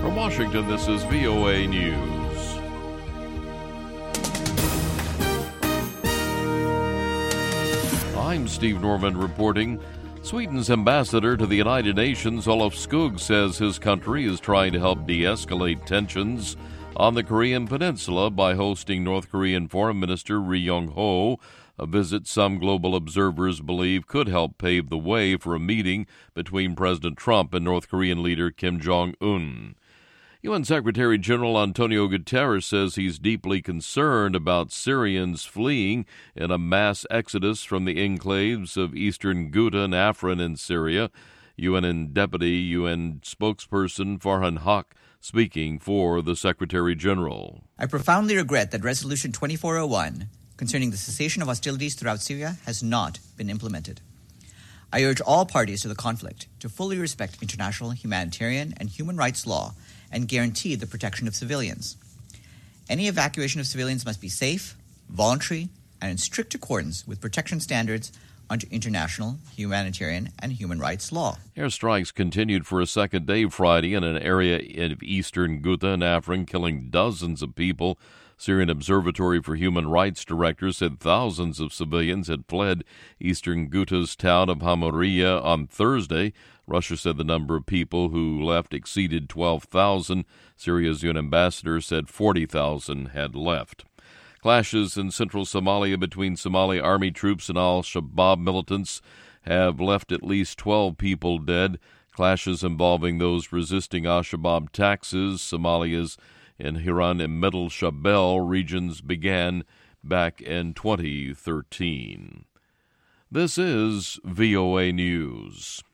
From Washington, this is VOA News. I'm Steve Norman reporting. Sweden's ambassador to the United Nations, Olof Skog, says his country is trying to help de-escalate tensions on the Korean Peninsula by hosting North Korean Foreign Minister Ri Yong-ho, a visit some global observers believe could help pave the way for a meeting between President Trump and North Korean leader Kim Jong-un. UN Secretary General Antonio Guterres says he's deeply concerned about Syrians fleeing in a mass exodus from the enclaves of eastern Ghouta and Afrin in Syria. UN Deputy UN spokesperson Farhan Haq speaking for the Secretary General. I profoundly regret that Resolution 2401 concerning the cessation of hostilities throughout Syria has not been implemented. I urge all parties to the conflict to fully respect international humanitarian and human rights law and guarantee the protection of civilians. Any evacuation of civilians must be safe, voluntary, and in strict accordance with protection standards under international, humanitarian, and human rights law. Airstrikes continued for a second day Friday in an area of eastern Ghouta and Afrin, killing dozens of people. Syrian Observatory for Human Rights director said thousands of civilians had fled eastern Ghouta's town of Hamouria on Thursday. Russia said the number of people who left exceeded 12,000. Syria's UN ambassador said 40,000 had left. Clashes in central Somalia between Somali army troops and al-Shabaab militants have left at least 12 people dead. Clashes involving those resisting al-Shabaab taxes, Somalia's in Hiran and Middle Shabelle regions began back in 2013. This is VOA News.